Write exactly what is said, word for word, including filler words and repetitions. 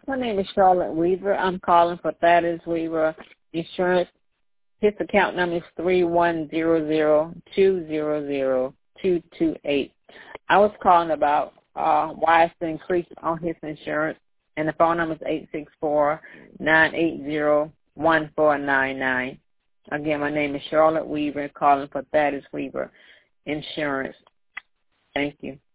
My name is Charlotte Weaver. I'm calling for Thaddeus Weaver Insurance. His account number is three one zero zero two zero zero two two eight. I was calling about uh, why it's increased on his insurance, and the phone number is eight six four, nine eight zero, one four nine nine. Again, my name is Charlotte Weaver, calling for Thaddeus Weaver Insurance. Thank you.